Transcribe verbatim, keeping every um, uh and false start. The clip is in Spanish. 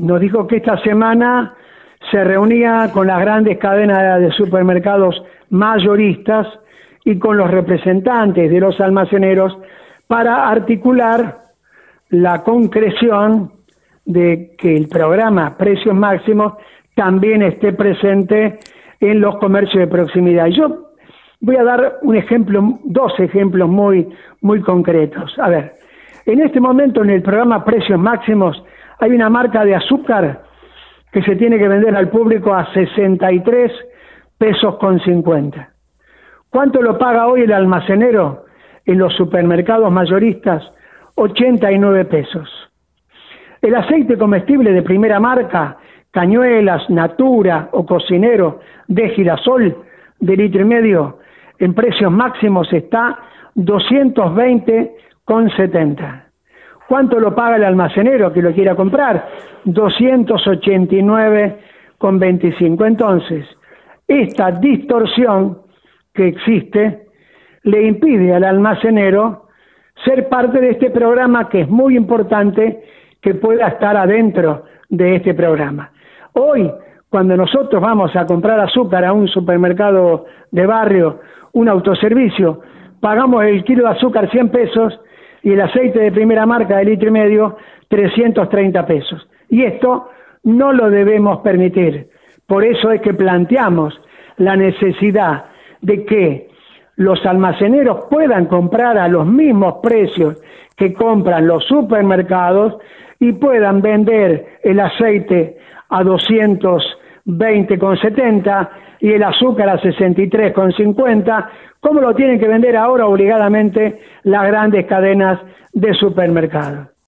nos dijo que esta semana se reunía con las grandes cadenas de supermercados mayoristas y con los representantes de los almaceneros para articular la concreción de que el programa Precios Máximos también esté presente en los comercios de proximidad. Yo voy a dar un ejemplo, dos ejemplos muy, muy concretos. A ver, en este momento en el programa Precios Máximos hay una marca de azúcar que se tiene que vender al público a sesenta y tres pesos con cincuenta. ¿Cuánto lo paga hoy el almacenero en los supermercados mayoristas? ochenta y nueve pesos. El aceite comestible de primera marca, Cañuelas, Natura o Cocinero de girasol de litro y medio, en Precios Máximos está doscientos veinte con setenta. ¿Cuánto lo paga el almacenero que lo quiera comprar? doscientos ochenta y nueve con veinticinco. Entonces, esta distorsión que existe le impide al almacenero ser parte de este programa, que es muy importante que pueda estar adentro de este programa. Hoy, cuando nosotros vamos a comprar azúcar a un supermercado de barrio, un autoservicio, pagamos el kilo de azúcar cien pesos y el aceite de primera marca de litro y medio trescientos treinta pesos. Y esto no lo debemos permitir. Por eso es que planteamos la necesidad de que los almaceneros puedan comprar a los mismos precios que compran los supermercados y puedan vender el aceite a doscientos veinte con setenta y el azúcar a sesenta y tres con cincuenta, como lo tienen que vender ahora obligadamente las grandes cadenas de supermercados.